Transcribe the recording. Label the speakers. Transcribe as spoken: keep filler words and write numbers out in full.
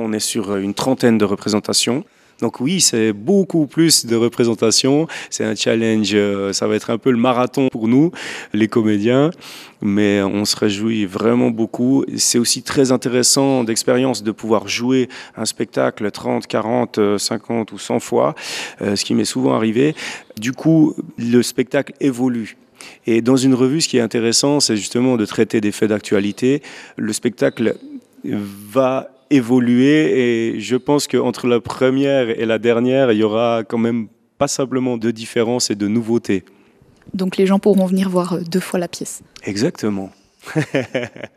Speaker 1: on est sur une trentaine de représentations. Donc oui, c'est beaucoup plus de représentations. C'est un challenge, euh, ça va être un peu le marathon pour nous, les comédiens. Mais on se réjouit vraiment beaucoup. C'est aussi très intéressant d'expérience de pouvoir jouer un spectacle trente, quarante, cinquante ou cent fois, euh, ce qui m'est souvent arrivé. Du coup, le spectacle évolue. Et dans une revue, ce qui est intéressant, c'est justement de traiter des faits d'actualité. Le spectacle va évoluer et je pense qu'entre la première et la dernière, il y aura quand même passablement de différences et de nouveautés.
Speaker 2: Donc les gens pourront venir voir deux fois la pièce.
Speaker 1: Exactement.